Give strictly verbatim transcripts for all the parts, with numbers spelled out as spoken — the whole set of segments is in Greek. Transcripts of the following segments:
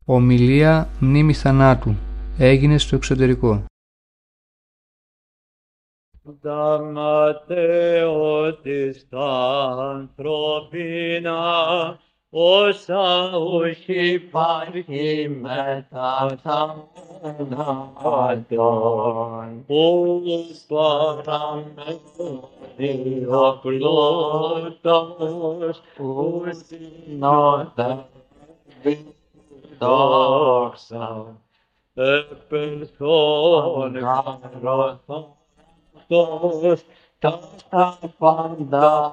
Ομιλία μνήμης θανάτου. Έγινε στο εξωτερικό. Δαματέωτης τα ανθρωπίνα, όσα όχι υπάρχει μετά θάνατον. Ους παραμένει ο πλούτος, ους συνοδεύει δόξα, επελθόν γαρωθόντος, τα πάντα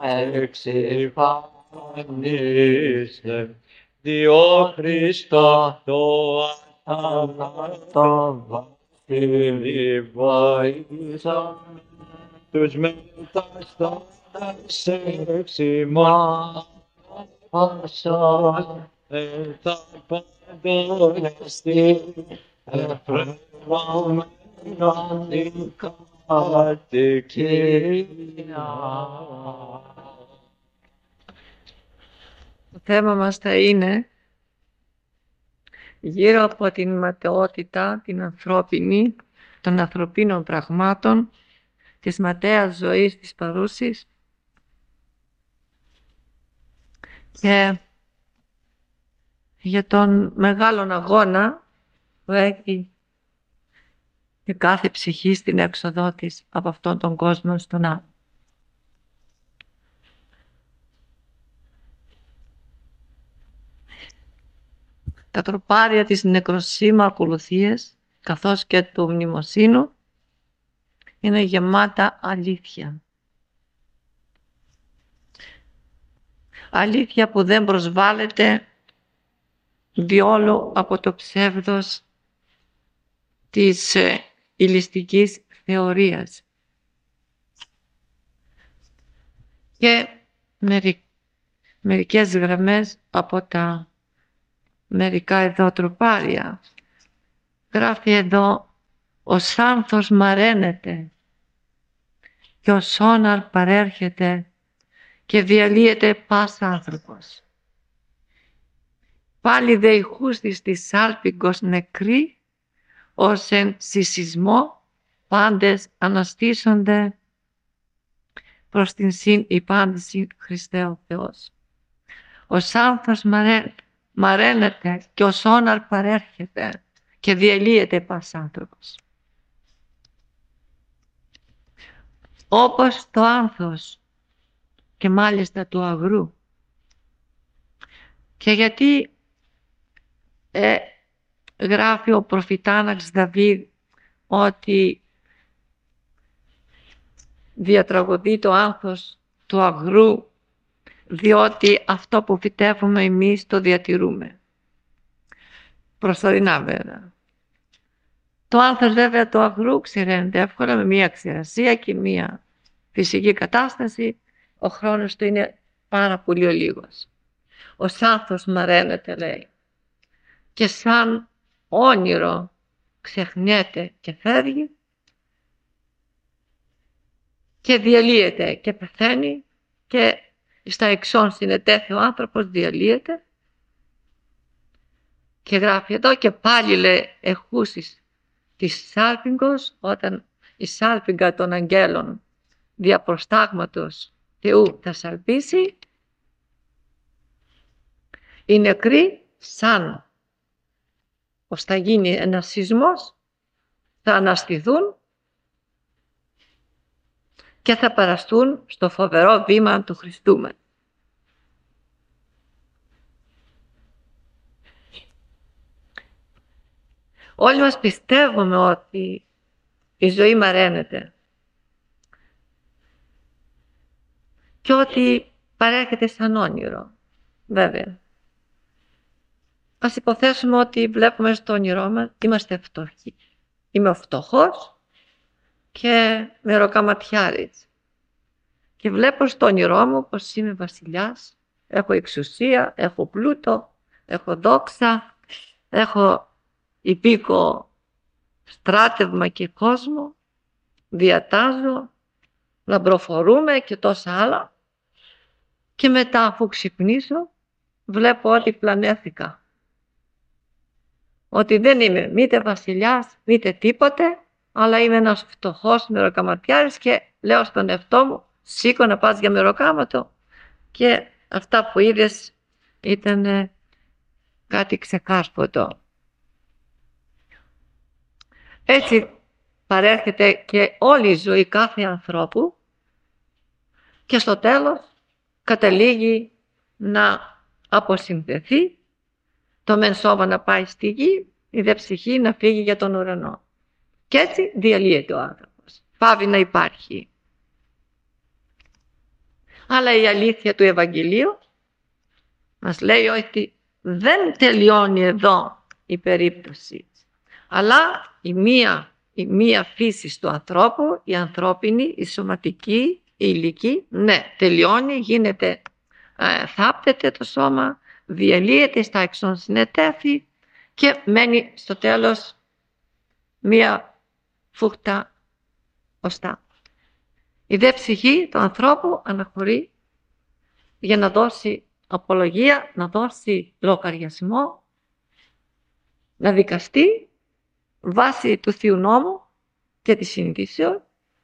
εξυφανίσε, διό Χριστό το αθάνατο βασίλει βοήθησαν, τους μεταστάτες εξημών πασών, εν τα πάντων εστί εφραιωμένον την κατοικία. Το θέμα μας θα είναι γύρω από την ματαιότητα, την ανθρώπινη, των ανθρωπίνων πραγμάτων, της ματαίας ζωής της παρούσης και για τον μεγάλον αγώνα που έχει και κάθε ψυχή στην έξοδό της από αυτόν τον κόσμο στον άλλο. Τα τροπάρια της νεκροσύμα ακολουθίες καθώς και του μνημοσύνου είναι γεμάτα αλήθεια. Αλήθεια που δεν προσβάλλεται διόλου από το ψεύδος της ηλιστικής θεωρίας. Και μερι, μερικές γραμμές από τα μερικά εδώ τροπάρια. Γράφει εδώ: ο σάνθος μαραίνεται και ο σώναρ παρέρχεται και διαλύεται πας άνθρωπος. Πάλι δε ηχούστης της σάλπιγγος νεκρή, ως εν συσσισμό πάντες αναστήσονται προς την συν υπάντηση Χριστέ ο Θεός. Ο σάνθος μαρέ, μαραίνεται και ο σώναρ παρέρχεται και διαλύεται πας άνθρωπος. Όπως το άνθος και μάλιστα του αγρού. Και γιατί ε, γράφει ο προφητάναξ Δαβίδ ότι διατραγωδεί το άνθος του αγρού, διότι αυτό που φυτεύουμε εμείς το διατηρούμε. Προσωρινά βέβαια. Το άνθος βέβαια του αγρού ξηραίνεται εύκολα με μία ξηρασία και μία φυσική κατάσταση. Ο χρόνος του είναι πάρα πολύ ο λίγος. Ο σάνθος μαραίνεται, λέει, και σαν όνειρο ξεχνιέται και φεύγει και διαλύεται και πεθαίνει και στα εξών συνετέθη ο άνθρωπος, διαλύεται και γράφει εδώ και πάλι, λέει, εχούσεις της σάλπιγγος, όταν η σάλπιγγα των αγγέλων δια προστάγματος Θεού θα σαλπίσει, οι νεκροί σαν ως θα γίνει ένας σεισμός θα αναστηθούν και θα παραστούν στο φοβερό βήμα του Χριστού μας. Όλοι μας πιστεύουμε ότι η ζωή μαραίνεται και ότι παρέρχεται σαν όνειρο, βέβαια. Ας υποθέσουμε ότι βλέπουμε στο όνειρό μας, είμαστε φτωχοί. Είμαι φτωχός και μεροκαματιάρης. Και βλέπω στο όνειρό μου πως είμαι βασιλιάς, έχω εξουσία, έχω πλούτο, έχω δόξα, έχω υπήκο στράτευμα και κόσμο, διατάζω, λαμπροφορούμε και τόσα άλλα. Και μετά, αφού ξυπνήσω, βλέπω ότι πλανέθηκα. ότι δεν είμαι μήτε βασιλιάς, μήτε τίποτε, αλλά είμαι ένας φτωχός μεροκαματιάρης και λέω στον εαυτό μου, σήκω να πας για μεροκάματο. Και αυτά που είδες ήταν κάτι ξεκάσποτο. Έτσι παρέρχεται και όλη η ζωή κάθε ανθρώπου και στο τέλος καταλήγει να αποσυνδεθεί, το μεν σώμα να πάει στη γη, η δε ψυχή να φύγει για τον ουρανό. Και έτσι διαλύεται ο άνθρωπος, πάβει να υπάρχει. Αλλά η αλήθεια του Ευαγγελίου μας λέει ότι δεν τελειώνει εδώ η περίπτωση, αλλά η μία, η μία φύση του ανθρώπου, η ανθρώπινη, η σωματική, η ηλική, ναι, τελειώνει, γίνεται, ε, θάπτεται το σώμα, διαλύεται στα εξονσυνετέθη και μένει στο τέλος μία φούχτα οστά. Η δε ψυχή του ανθρώπου αναχωρεί για να δώσει απολογία, να δώσει λογαριασμό, να δικαστεί βάσει του Θείου Νόμου και της συνειδήσεως,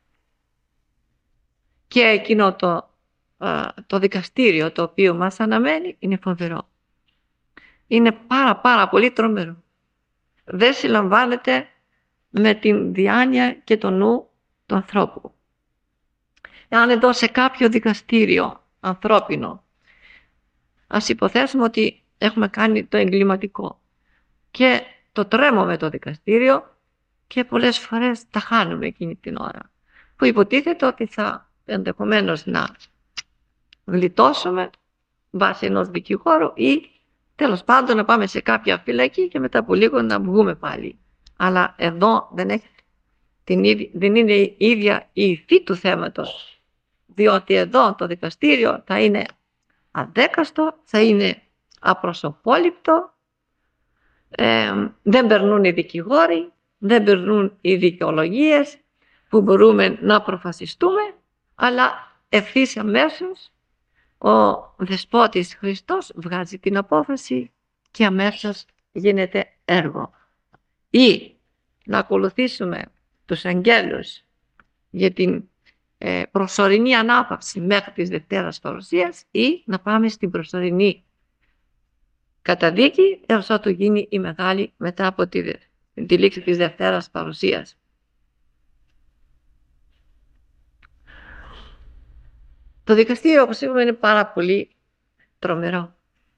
και εκείνο το, το δικαστήριο το οποίο μας αναμένει είναι φοβερό. Είναι πάρα πάρα πολύ τρομερό. Δεν συλλαμβάνεται με την διάνοια και το νου του ανθρώπου. Εάν εδώ σε κάποιο δικαστήριο ανθρώπινο, ας υποθέσουμε ότι έχουμε κάνει το εγκληματικό και το τρέμουμε το δικαστήριο και πολλές φορές τα χάνουμε εκείνη την ώρα, που υποτίθεται ότι θα ενδεχομένως να γλιτώσουμε βάσει ενός δικηγόρου ή τέλος πάντων να πάμε σε κάποια φυλακή και μετά από λίγο να βγούμε πάλι. Αλλά εδώ δεν, έχει την ίδια, δεν είναι η ίδια η υφή του θέματος, διότι εδώ το δικαστήριο θα είναι αδέκαστο, θα είναι απροσωπόληπτο, ε, δεν περνούν οι δικηγόροι, δεν περνούν οι δικαιολογίες που μπορούμε να προφασιστούμε, αλλά ευθύς αμέσως ο Δεσπότης Χριστός βγάζει την απόφαση και αμέσως γίνεται έργο. Ή να ακολουθήσουμε τους αγγέλους για την ε, προσωρινή ανάπαυση μέχρι της Δευτέρας Παρουσίας, ή να πάμε στην προσωρινή καταδίκη έως ότου γίνει η μεγάλη μετά από τη, τη λήξη της Δευτέρας Παρουσίας. Το δικαστήριο, όπως είπαμε, είναι πάρα πολύ τρομερό.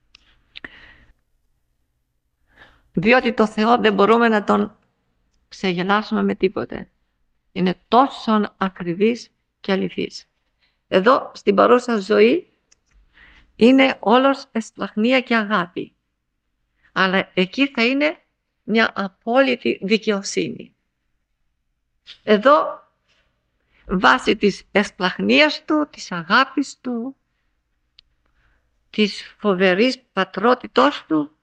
Διότι το Θεό δεν μπορούμε να τον ξεγελάσουμε με τίποτε. Είναι τόσο ακριβής και αληθής. Εδώ στην παρούσα ζωή είναι όλος εσπλαχνία και αγάπη. Αλλά εκεί θα είναι μια απόλυτη δικαιοσύνη. Εδώ βάσει της εσπλαχνίας του, της αγάπης του, της φοβερής πατρότητός του,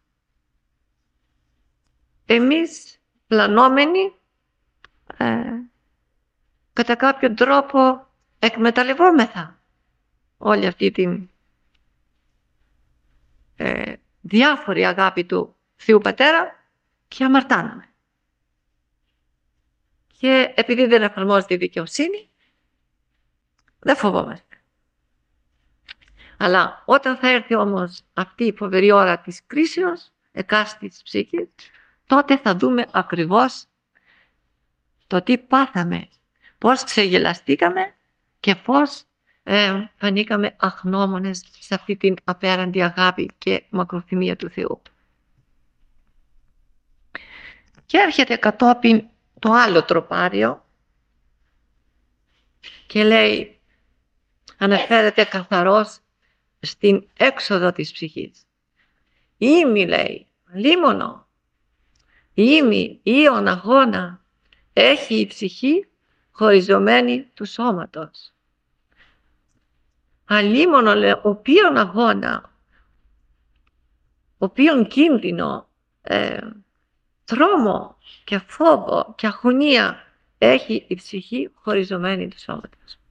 εμείς πλανόμενοι ε, κατά κάποιο τρόπο εκμεταλλευόμεθα όλη αυτή την ε, διάφορη αγάπη του Θείου Πατέρα και αμαρτάνουμε. Και επειδή δεν εφαρμόζεται η δικαιοσύνη, δεν φοβόμαστε. Αλλά όταν θα έρθει όμως αυτή η φοβερή ώρα της κρίσεως, εκάστης ψυχής, τότε θα δούμε ακριβώς το τι πάθαμε, πώς ξεγελαστήκαμε και πώς ε, φανήκαμε αχνώμονες σε αυτή την απέραντη αγάπη και μακροθυμία του Θεού. Και έρχεται κατόπιν το άλλο τροπάριο και λέει, αναφέρεται καθαρός στην έξοδο της ψυχής. Ήμι, λέει, λίμωνο, ήμι ήον αγώνα έχει η ψυχή χωριζωμένη του σώματος. Αλίμωνο, λέει, οποίον αγώνα, οποίον κίνδυνο, ε, τρόμο και φόβο και αγωνία έχει η ψυχή χωριζωμένη του σώματος.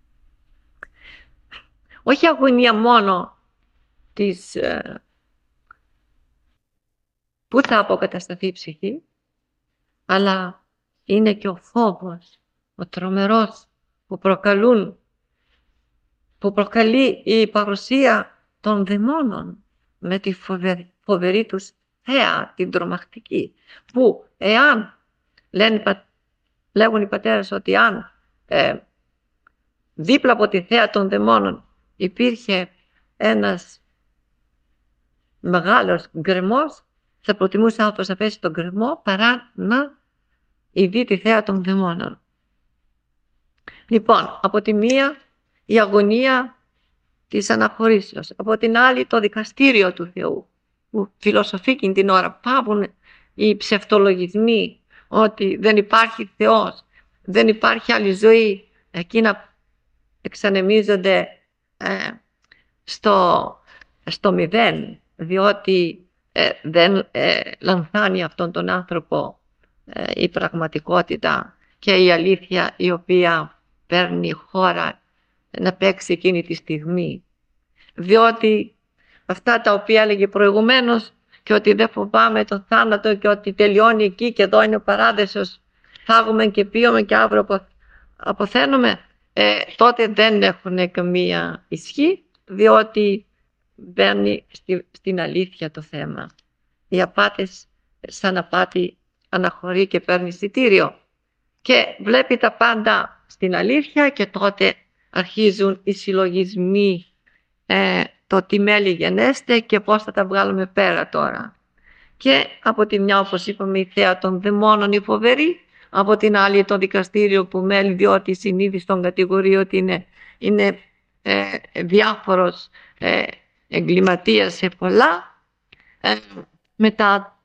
Όχι αγωνία μόνο της, ε, Πού θα αποκατασταθεί η ψυχή? Αλλά είναι και ο φόβος, ο τρομερός που προκαλούν, που προκαλεί η παρουσία των δαιμόνων με τη φοβερή, φοβερή τους θέα, την τρομακτική, που εάν, λένε, λέγουν οι πατέρες ότι αν ε, δίπλα από τη θέα των δαιμόνων υπήρχε ένας μεγάλος γκρεμός, θα προτιμούσε άνθρωπος να πέσει τον γκρεμό παρά να ειδεί τη θέα των δαιμόνων. Λοιπόν, από τη μία η αγωνία της αναχωρήσεως, από την άλλη το δικαστήριο του Θεού, που φιλοσοφεί εκείνη την ώρα, πάβουν οι ψευτολογισμοί ότι δεν υπάρχει Θεός, δεν υπάρχει άλλη ζωή, εκείνα εξανεμίζονται ε, στο, στο μηδέν, διότι ε, δεν ε, λανθάνει αυτόν τον άνθρωπο ε, η πραγματικότητα και η αλήθεια η οποία παίρνει χώρα να παίξει εκείνη τη στιγμή. Διότι αυτά τα οποία έλεγε προηγουμένως, και ότι δεν φοβάμαι τον θάνατο και ότι τελειώνει εκεί και εδώ είναι ο παράδεισος, φάγουμε και πίουμε και αύριο αποθαίνουμε, ε, τότε δεν έχουν καμία ισχύ, διότι μπαίνει στη, στην αλήθεια το θέμα. Οι απάτες σαν απάτη αναχωρεί και παίρνει εισιτήριο και βλέπει τα πάντα στην αλήθεια, και τότε αρχίζουν οι συλλογισμοί, ε, το τι μέλη γενέστε και πώς θα τα βγάλουμε πέρα τώρα. Και από τη μια, όπως είπαμε, η θέα των δαιμόνων η φοβερή, από την άλλη το δικαστήριο που μέλει, διότι η συνείδηση των κατηγορεί ότι είναι, είναι ε, διάφορος ε, εγκληματίας σε πολλά. Ε, μετά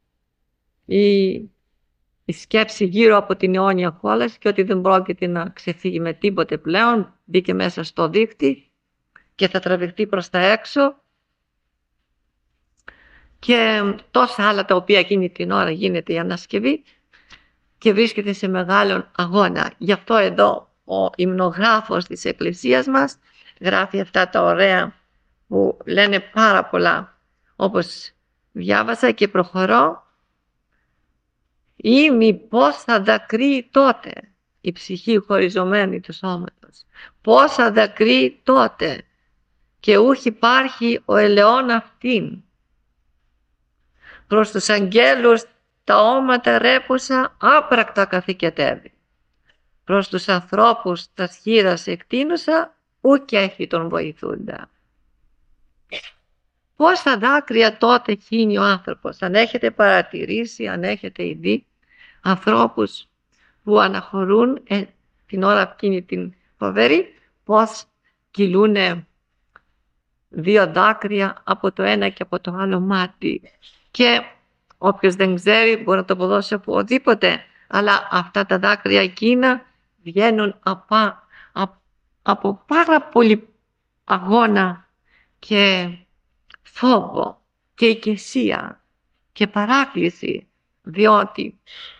η, η σκέψη γύρω από την αιώνια κόλαση και ότι δεν πρόκειται να ξεφύγει με τίποτε πλέον, μπήκε μέσα στο δίκτυ και θα τραβηχτεί προς τα έξω, και τόσα άλλα τα οποία εκείνη την ώρα γίνεται η ανασκευή και βρίσκεται σε μεγάλον αγώνα. Γι' αυτό εδώ ο υμνογράφος της Εκκλησίας μας γράφει αυτά τα ωραία που λένε πάρα πολλά, όπως διάβασα και προχωρώ. Ή μήπως θα δακρύει τότε η ψυχή χωριζωμένη του σώματος? Πώς θα δακρύει τότε και ούχ υπάρχει ο ελαιόν αυτήν? Προς τους αγγέλους τα όματα ρέπουσα άπρακτα καθηκετεύει. Προς τους ανθρώπους τα σχήρας εκτείνουσα, ουκ έχει τον βοηθούντα. Πόσα δάκρυα τότε χύνει ο άνθρωπος? Αν έχετε παρατηρήσει, αν έχετε ειδεί ανθρώπους που αναχωρούν ε, την ώρα εκείνη την φοβερή, πώς κυλούνε δύο δάκρυα από το ένα και από το άλλο μάτι. Και όποιος δεν ξέρει μπορεί να το αποδώσει από οδήποτε, αλλά αυτά τα δάκρυα εκείνα βγαίνουν από, από πάρα πολύ αγώνα και φόβο και οικεσία και παράκληση, διότι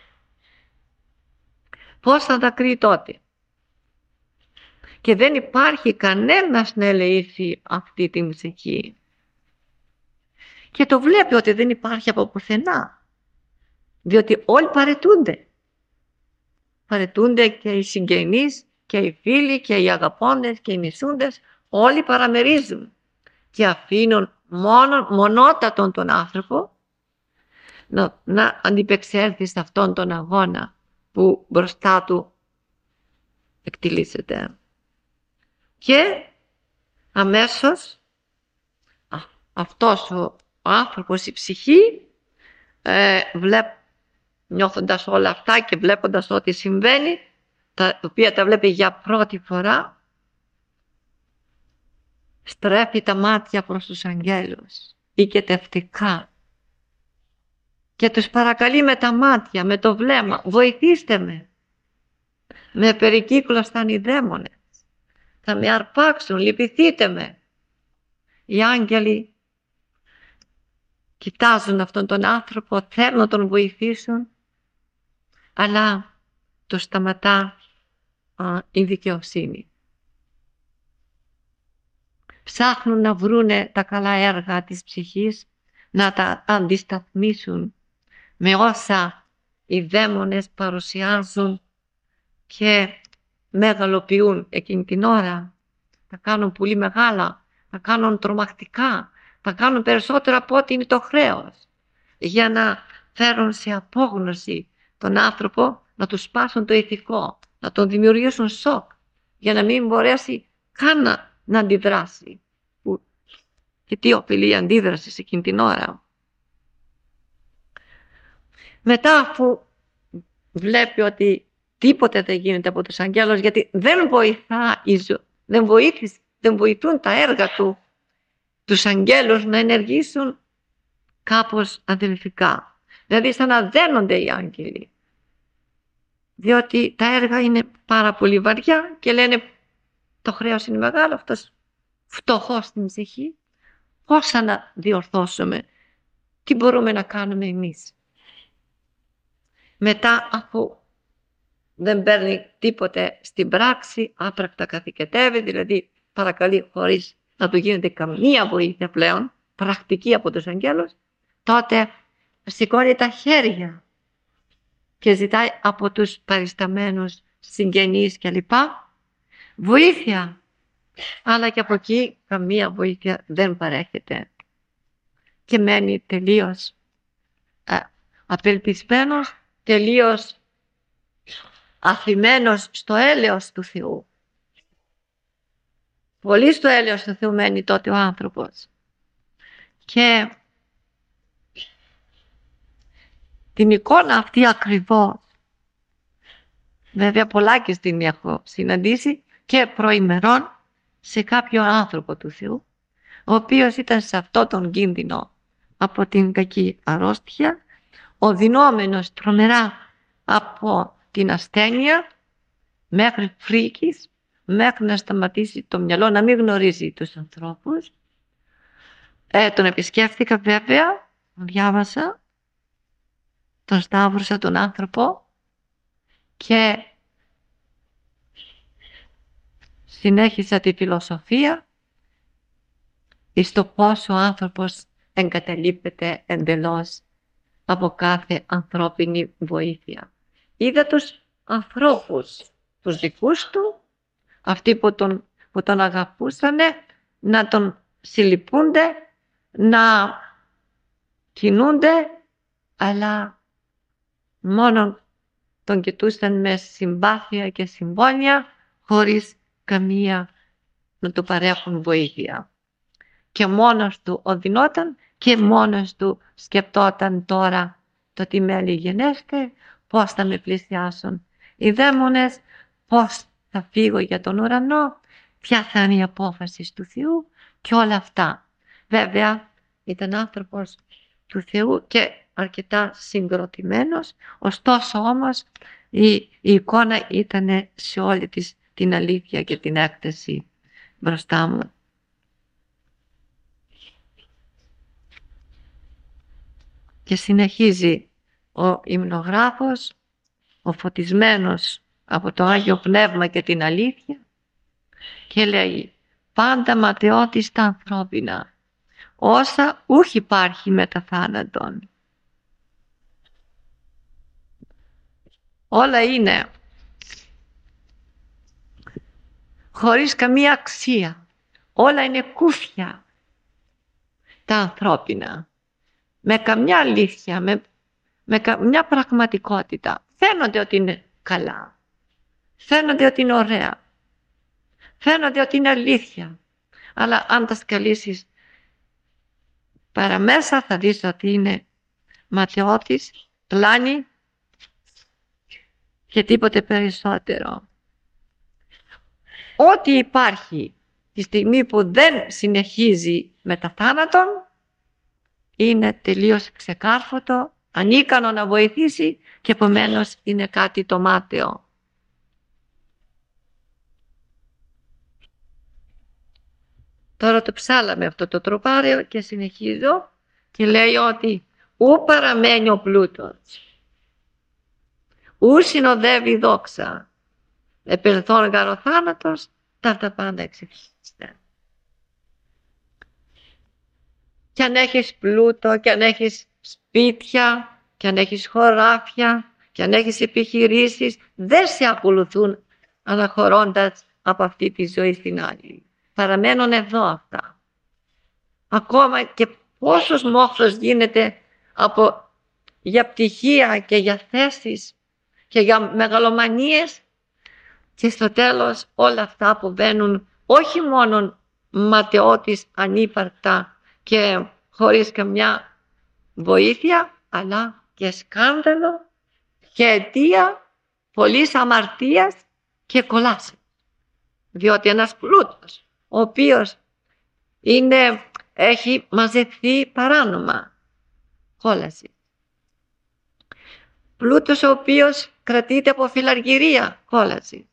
πώς θα δακρύει τότε? Και δεν υπάρχει κανένας να ελεήσει αυτή την ψυχή. Και το βλέπει ότι δεν υπάρχει από πουθενά, διότι όλοι παρετούνται. Παρετούνται και οι συγγενείς και οι φίλοι και οι αγαπώντες και οι μισούντες, όλοι παραμερίζουν και αφήνουν μόνο, μονότατον τον άνθρωπο να, να αντιπεξέλθει σε αυτόν τον αγώνα που μπροστά του εκτιλήσεται. Και αμέσως α, αυτός ο ο άνθρωπος, η ψυχή, ε, βλέπ, νιώθοντας όλα αυτά και βλέποντας ό,τι συμβαίνει, τα οποία τα βλέπει για πρώτη φορά, στρέφει τα μάτια προς τους αγγέλους οικετευτικά και τους παρακαλεί με τα μάτια, με το βλέμμα, βοηθήστε με, με περικύκλωσαν οι δαίμονες, θα με αρπάξουν, λυπηθείτε με. Οι άγγελοι κοιτάζουν αυτόν τον άνθρωπο, θέλουν να τον βοηθήσουν, αλλά το σταματά α, η δικαιοσύνη. Ψάχνουν να βρούνε τα καλά έργα της ψυχής, να τα αντισταθμίσουν με όσα οι δαίμονες παρουσιάζουν και μεγαλοποιούν εκείνη την ώρα. Τα κάνουν πολύ μεγάλα, τα κάνουν τρομακτικά, τα κάνουν περισσότερο από ό,τι είναι το χρέος, για να φέρουν σε απόγνωση τον άνθρωπο, να του σπάσουν το ηθικό, να τον δημιουργήσουν σοκ, για να μην μπορέσει καν να, να αντιδράσει. Και τι οφείλει η αντίδραση σε εκείνη την ώρα. Μετά, αφού βλέπει ότι τίποτε δεν γίνεται από τους αγγέλους, γιατί δεν βοηθά η ζω... δεν, βοήθησε, δεν βοηθούν τα έργα του τους αγγέλους να ενεργήσουν κάπως αδελφικά. Δηλαδή σαν να δένονται οι άγγελοι. Διότι τα έργα είναι πάρα πολύ βαριά και λένε το χρέος είναι μεγάλο, αυτός φτωχός στην ψυχή. Πώς να διορθώσουμε, τι μπορούμε να κάνουμε εμείς. Μετά, αφού δεν παίρνει τίποτε στην πράξη, άπρακτα καθηκετεύει, δηλαδή παρακαλεί χωρίς να του γίνεται καμία βοήθεια πλέον, πρακτική από τους αγγέλους, τότε σηκώνει τα χέρια και ζητάει από τους παρισταμένους συγγενείς κλπ. Βοήθεια. Αλλά και από εκεί καμία βοήθεια δεν παρέχεται. Και μένει τελείως α, απελπισμένος, τελείως αφημένος στο έλεος του Θεού. Πολύ στο έλεος του Θεού μένει τότε ο άνθρωπος. Και την εικόνα αυτή ακριβώς, βέβαια πολλάκις την έχω συναντήσει και προημερών σε κάποιο άνθρωπο του Θεού, ο οποίος ήταν σε αυτό τον κίνδυνο από την κακή αρρώστια, οδυνόμενος τρομερά από την ασθένεια, μέχρι φρίκης, μέχρι να σταματήσει το μυαλό, να μην γνωρίζει τους ανθρώπους. Ε, τον επισκέφθηκα βέβαια, διάβασα, τον σταύρωσα τον άνθρωπο και συνέχισα τη φιλοσοφία εις το πόσο ο άνθρωπος εγκαταλείπεται εντελώς από κάθε ανθρώπινη βοήθεια. Είδα τους ανθρώπους, τους δικούς του, αυτοί που τον, που τον αγαπούσανε, να τον συλληπούνται, να κινούνται, αλλά μόνο τον κοιτούσαν με συμπάθεια και συμπόνια, χωρίς καμία να του παρέχουν βοήθεια. Και μόνος του οδυνόταν και μόνος του σκεπτόταν τώρα το τι μέλη γενέστε, πώς θα με πλησιάσουν οι δαίμονες, πώς θα φύγω για τον ουρανό, ποια θα είναι η απόφαση του Θεού και όλα αυτά. Βέβαια ήταν άνθρωπος του Θεού και αρκετά συγκροτημένος, ωστόσο όμως η, η εικόνα ήταν σε όλη της την αλήθεια και την έκταση μπροστά μου. Και συνεχίζει ο υμνογράφος, ο φωτισμένος από το Άγιο Πνεύμα και την αλήθεια, και λέει πάντα ματαιώτης τα ανθρώπινα, όσα ούχ υπάρχει μετά θάνατον. Όλα είναι χωρίς καμία αξία. Όλα είναι κούφια τα ανθρώπινα. Με καμιά αλήθεια, με, με καμιά πραγματικότητα. Φαίνονται ότι είναι καλά. Φαίνονται ότι είναι ωραία. Φαίνονται ότι είναι αλήθεια. Αλλά αν τα σκαλίσεις παραμέσα θα δεις ότι είναι ματαιώτης, πλάνη και τίποτε περισσότερο. Ό,τι υπάρχει τη στιγμή που δεν συνεχίζει μετά θάνατον είναι τελείως ξεκάρφωτο, ανίκανο να βοηθήσει και επομένως είναι κάτι το μάταιο. Τώρα το ψάλαμε αυτό το τροπάριο και συνεχίζω και λέει ότι ου παραμένει ο πλούτος, ου συνοδεύει η δόξα, επερθών γαρ ο θάνατος, τα αυτά πάντα εξηγήστε. και αν έχεις πλούτο, και αν έχεις σπίτια, και αν έχεις χωράφια, και αν έχεις επιχειρήσεις, δεν σε ακολουθούν αναχωρώντας από αυτή τη ζωή στην άλλη. Παραμένουν εδώ αυτά. Ακόμα και πόσος μόχθος γίνεται από, για πτυχία και για θέσεις και για μεγαλομανίες, και στο τέλος όλα αυτά που βαίνουν όχι μόνο ματαιώτης, ανύπαρκτα και χωρίς καμιά βοήθεια, αλλά και σκάνδαλο και αιτία πολλής αμαρτίας και κολάσεως. Διότι ένας πλούτος ο οποίος είναι, έχει μαζευτεί παράνομα, κόλαση. Πλούτος ο οποίος κρατείται από φιλαργυρία, κόλαση.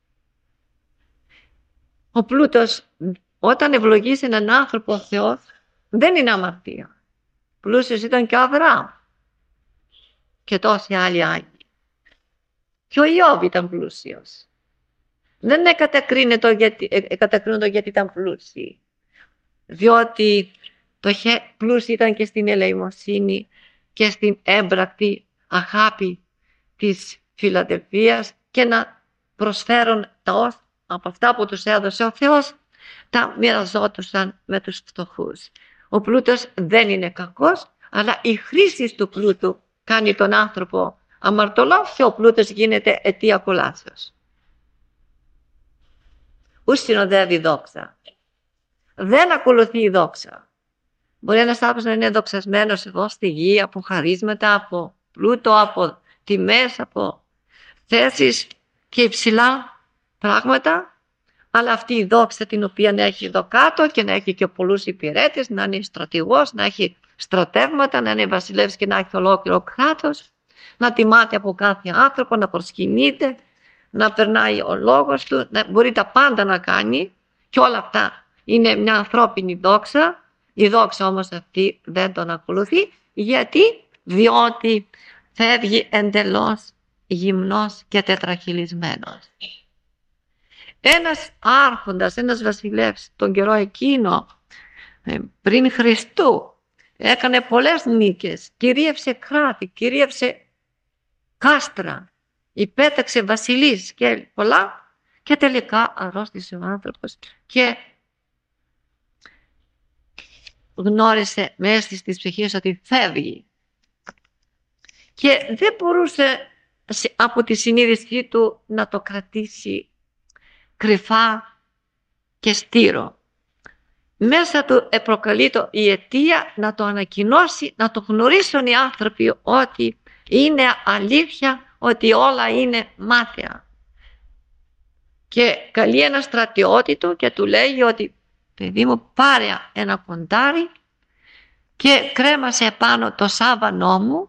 Ο πλούτος, όταν ευλογήσει έναν άνθρωπο ο Θεός, δεν είναι αμαρτία. Πλούσιος ήταν και ο Αβραάμ και τόσοι άλλοι άγιοι. Και ο Ιώβ ήταν πλούσιος. Δεν εκατακρίνεται γιατί, εκατακρίνεται γιατί ήταν πλούσιοι. Διότι το πλούσιο ήταν και στην ελεημοσύνη και στην έμπρακτη αγάπη της φιλαδελφίας και να προσφέρουν τα όσα από αυτά που τους έδωσε ο Θεός, τα μοιραζόντουσαν με τους φτωχούς. Ο πλούτος δεν είναι κακός, αλλά η χρήση του πλούτου κάνει τον άνθρωπο αμαρτωλό και ο πλούτος γίνεται αιτία κολάσεως. Ου συνοδεύει δόξα. Δεν ακολουθεί η δόξα. Μπορεί ένας άνθρωπος να είναι δοξασμένος εδώ στη γη από χαρίσματα, από πλούτο, από τιμές, από θέσεις και υψηλά πράγματα, αλλά αυτή η δόξα την οποία έχει εδώ κάτω και να έχει και πολλούς υπηρέτες, να είναι στρατηγός, να έχει στρατεύματα, να είναι βασιλεύς και να έχει ολόκληρο κράτος, να τιμάται από κάθε άνθρωπο, να προσκυνείται, να περνάει ο λόγος του, να μπορεί τα πάντα να κάνει, και όλα αυτά είναι μια ανθρώπινη δόξα. Η δόξα όμως αυτή δεν τον ακολουθεί. Γιατί? Διότι φεύγει εντελώς γυμνός και τετραχυλισμένος. Ένας άρχοντας, ένας βασιλεύς τον καιρό εκείνο, πριν Χριστού, έκανε πολλές νίκες, κυρίευσε κράτη, κυρίευσε κάστρα, υπέταξε βασιλείς και πολλά, και τελικά αρρώστησε ο άνθρωπος και γνώρισε μέσα της ψυχής ότι φεύγει και δεν μπορούσε από τη συνείδησή του να το κρατήσει κρυφά και στήρο. Μέσα του προκαλεί το η αιτία να το ανακοινώσει, να το γνωρίσουν οι άνθρωποι ότι είναι αλήθεια, ότι όλα είναι μάθαια. Και καλεί ένα στρατιώτη του και του λέει ότι παιδί μου, πάρε ένα κοντάρι και κρέμασε επάνω το σάβανό μου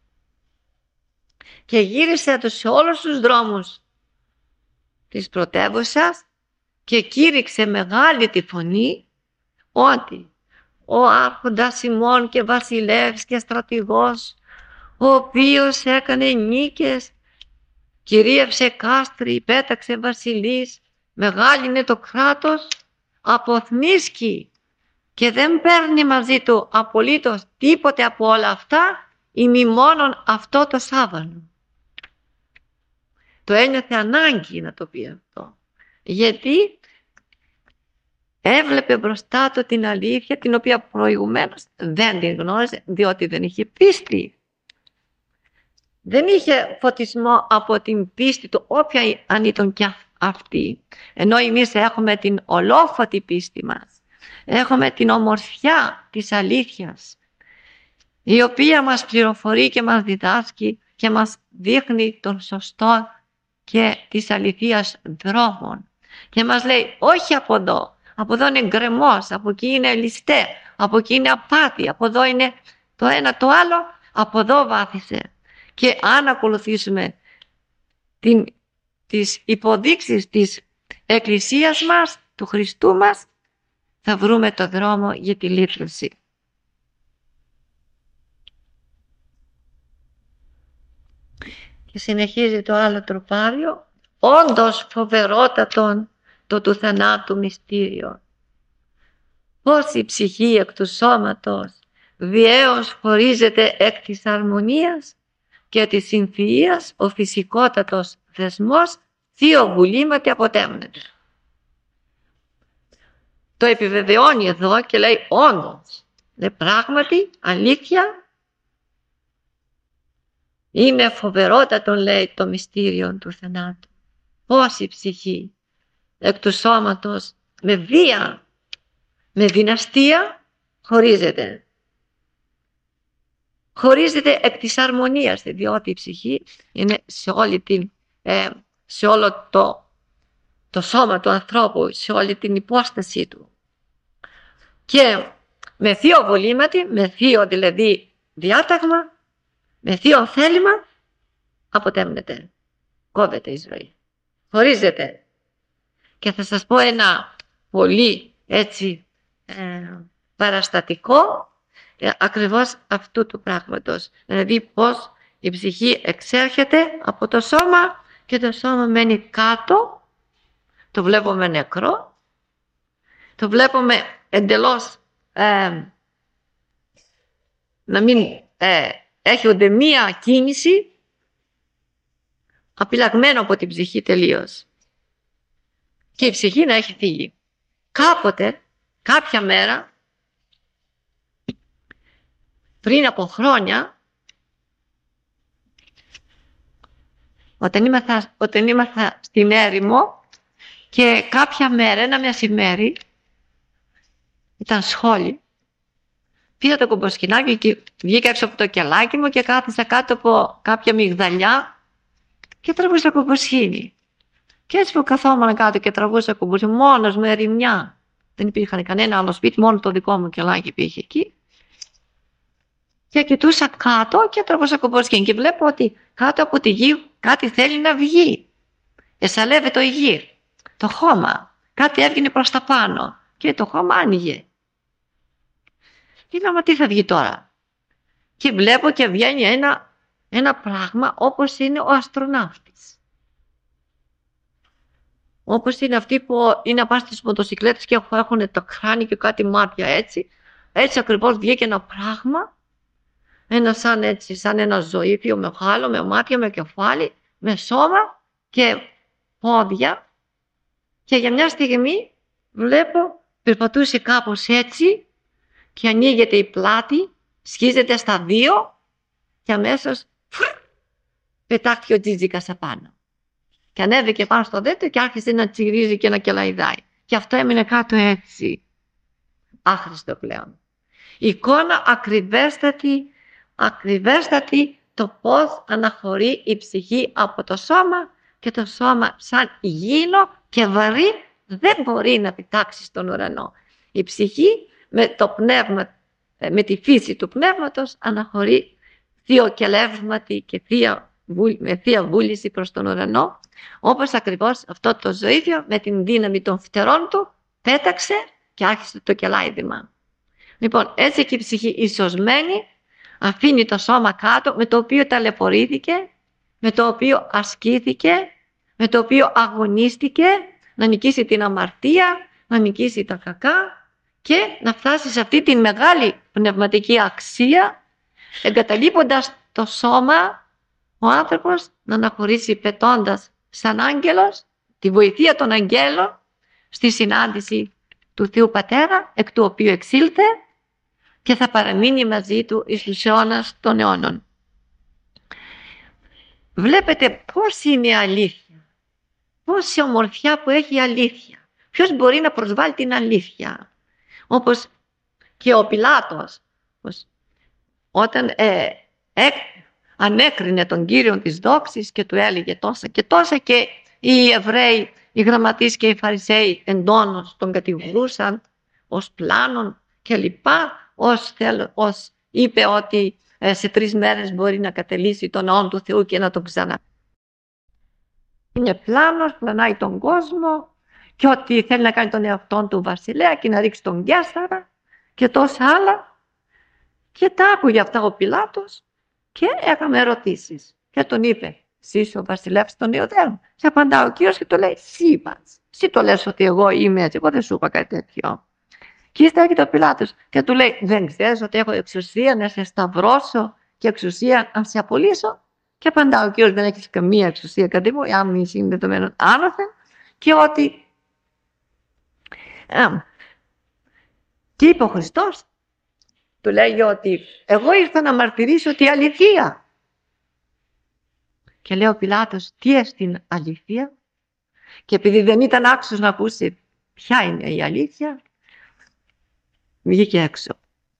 και γύρισε το σε όλους τους δρόμους της πρωτεύουσας και κήρυξε μεγάλη τη φωνή ότι ο άρχοντας ημών και βασιλεύς και στρατηγός, ο οποίος έκανε νίκες, κυρίευσε κάστρι, πέταξε βασιλείς, μεγάλη είναι το κράτος, αποθνίσκει και δεν παίρνει μαζί του απολύτως τίποτε από όλα αυτά, ημί μόνον αυτό το σάββανο. Το ένιωθε ανάγκη να το πει αυτό, γιατί έβλεπε μπροστά του την αλήθεια, την οποία προηγουμένως δεν την γνώριζε, διότι δεν είχε πίστη. Δεν είχε φωτισμό από την πίστη του, όποια αν ήταν και αυτή. Ενώ εμείς έχουμε την ολόφωτη πίστη μας, έχουμε την ομορφιά της αλήθειας, η οποία μας πληροφορεί και μας διδάσκει και μας δείχνει τον σωστό και της αληθείας δρόμων. Και μας λέει όχι από εδώ, από εδώ είναι γκρεμός, από εκεί είναι ληστέ, από εκεί είναι απάτη, από εδώ είναι το ένα το άλλο, από εδώ βάθησε. Και αν ακολουθήσουμε την, τις υποδείξεις της Εκκλησίας μας, του Χριστού μας, θα βρούμε το δρόμο για τη λύτρωση. Και συνεχίζει το άλλο τροπάριο, όντως φοβερότατον το του θανάτου μυστήριο. Πώς η ψυχή εκ του σώματος βιαίως χωρίζεται εκ της αρμονίας και της συμφυΐας ο φυσικότατος δεσμός θείο βουλήματι αποτέμνεται. Το επιβεβαιώνει εδώ και λέει όντως, λέει πράγματι, αλήθεια, είναι φοβερότατο, λέει, το μυστήριο του θανάτου. Πώς η ψυχή εκ του σώματος με βία, με δυναστεία χωρίζεται. Χωρίζεται εκ της αρμονίας, διότι η ψυχή είναι σε, όλη την, ε, σε όλο το, το σώμα του ανθρώπου, σε όλη την υπόστασή του. Και με θείο βολήματι, με θείο δηλαδή διάταγμα, με θείο θέλημα, αποτέμνεται, κόβεται η ζωή, χωρίζεται. Και θα σας πω ένα πολύ έτσι ε, παραστατικό ε, ακριβώς αυτού του πράγματος. Δηλαδή πώς η ψυχή εξέρχεται από το σώμα και το σώμα μένει κάτω, το βλέπουμε νεκρό, το βλέπουμε εντελώς ε, να μην ε, έχει ούτε μία κίνηση, απειλαγμένο από την ψυχή τελείως. Και η ψυχή να έχει φύγει. Κάποτε, κάποια μέρα, πριν από χρόνια, όταν ήμαθα, όταν ήμαθα στην έρημο και κάποια μέρα, ένα μεσημέρι, ήταν σχόλη, πήρα το κομποσκινάκι και βγήκα έξω από το κελάκι μου και κάθισα κάτω από κάποια μυγδαλιά και τραβούσα κομποσκίνη. Και έτσι που καθόμουν κάτω και τραβούσα κομποσκίνη, μόνος με ερημιά. Δεν υπήρχε κανένα άλλο σπίτι, μόνο το δικό μου κελάκι υπήρχε εκεί. Και κοιτούσα κάτω και τραβούσα κομποσκίνη και βλέπω ότι κάτω από τη γη κάτι θέλει να βγει. Εσαλεύεται το γη, το χώμα. Κάτι έβγαινε προς τα πάνω και το χώμα άνοιγε. Και λέω, μα τι θα βγει τώρα? Και βλέπω και βγαίνει ένα, ένα πράγμα όπως είναι ο αστροναύτης. Όπως είναι αυτοί που είναι απάνω στις μοτοσυκλέτες και έχουν το κράνη και κάτι μάτια έτσι. Έτσι ακριβώς βγήκε ένα πράγμα, ένα σαν έτσι, σαν ένα ζωήφιο μεγάλο, με μάτια, με κεφάλι, με σώμα και πόδια. Και για μια στιγμή βλέπω, περπατούσε κάπως έτσι και ανοίγεται η πλάτη, σχίζεται στα δύο και αμέσως φρ, πετάχτηκε ο Τζίτζικας απάνω. Και ανέβηκε πάνω στο δέντρο και άρχισε να τσιρίζει και να κελαϊδάει. Και αυτό έμεινε κάτω έτσι, άχρηστο πλέον. Εικόνα ακριβέστατη, ακριβέστατη το πώς αναχωρεί η ψυχή από το σώμα και το σώμα σαν γήινο και βαρύ δεν μπορεί να πετάξει στον ουρανό. Η ψυχή με το πνεύμα, με τη φύση του πνεύματος αναχωρεί θειοκελεύματι και θεία, με θεία βούληση προς τον ουρανό, όπως ακριβώς αυτό το ζωήφιο με την δύναμη των φτερών του πέταξε και άρχισε το κελάιδημα. Λοιπόν, έτσι και η ψυχή ισοσμένη αφήνει το σώμα κάτω, με το οποίο ταλαιπωρήθηκε, με το οποίο ασκήθηκε, με το οποίο αγωνίστηκε να νικήσει την αμαρτία, να νικήσει τα κακά και να φτάσει σε αυτή την μεγάλη πνευματική αξία, εγκαταλείποντας το σώμα, ο άνθρωπος να αναχωρήσει πετώντας σαν άγγελος τη βοηθεία των αγγέλων στη συνάντηση του Θεού Πατέρα, εκ του οποίου εξήλθε και θα παραμείνει μαζί του εις τους αιώνας των αιώνων. Βλέπετε πώς είναι η αλήθεια, πόση ομορφιά που έχει η αλήθεια. Ποιος μπορεί να προσβάλλει την αλήθεια? Όπως και ο Πιλάτος, όταν ε, ε, ανέκρινε τον Κύριον της δόξης και του έλεγε τόσα και τόσα και οι Εβραίοι, οι γραμματείς και οι Φαρισαίοι εντόνως τον κατηγορούσαν ως πλάνον και λοιπά, ως, θέλ, ως είπε ότι ε, σε τρεις μέρες μπορεί να κατελήσει τον ναό του Θεού και να τον ξανά. Είναι πλάνος, πλανάει τον κόσμο και ότι θέλει να κάνει τον εαυτό του βασιλέα και να ρίξει τον Καίσαρα και τόσα άλλα. Και τα άκουγε αυτά ο Πιλάτος και έκαμε ερωτήσεις. Και τον είπε, εσύ είσαι ο βασιλεύς των Ιουδαίων? Και απαντά ο Κύριος και το λέει, εσύ είπας. Εσύ το λες ότι εγώ είμαι έτσι, εγώ δεν σου είπα κάτι τέτοιο. Και ύστερα έρχεται ο Πιλάτος και του λέει, δεν ξέρεις ότι έχω εξουσία να σε σταυρώσω και εξουσία να σε απολύσω? Και απαντά ο Κύριος, δεν έχεις καμία εξουσία κατά μου, αν μη συνδεδομένον άνωθεν, και ότι α, και είπε ο Χριστός, του λέει ότι εγώ ήρθα να μαρτυρήσω τη αληθεία. Και λέει ο Πιλάτος, τι εστιν αλήθεια? Και επειδή δεν ήταν άξιος να ακούσει ποια είναι η αλήθεια, βγήκε έξω.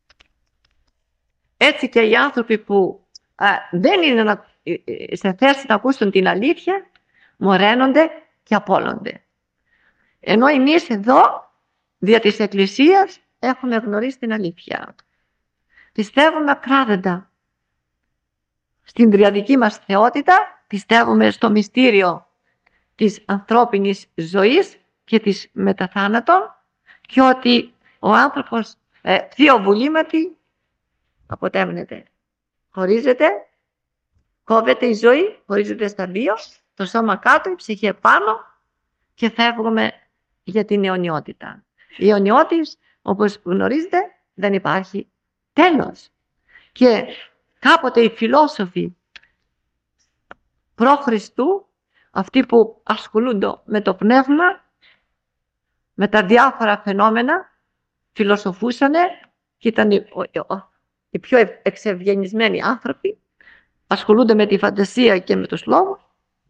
Έτσι και οι άνθρωποι που α, δεν είναι να, σε θέση να ακούσουν την αλήθεια, μοραίνονται και απώλονται. Ενώ εμείς εδώ, δια της Εκκλησίας, έχουμε γνωρίσει την αλήθεια. Πιστεύουμε ακράδαντα στην τριαδική μας θεότητα, πιστεύουμε στο μυστήριο της ανθρώπινης ζωής και της μεταθάνατον, και ότι ο άνθρωπος ε, δύο βουλήματι αποτέμνεται. Χωρίζεται, κόβεται η ζωή, χωρίζεται στα δύο, το σώμα κάτω, η ψυχή επάνω, και φεύγουμε για την αιωνιότητα. Η αιωνιότης, όπως γνωρίζετε, δεν υπάρχει τέλος. Και κάποτε οι φιλόσοφοι προ Χριστού, αυτοί που ασχολούνται με το πνεύμα, με τα διάφορα φαινόμενα, φιλοσοφούσανε και ήταν οι, οι πιο εξευγενισμένοι άνθρωποι, ασχολούνται με τη φαντασία και με τους λόγους.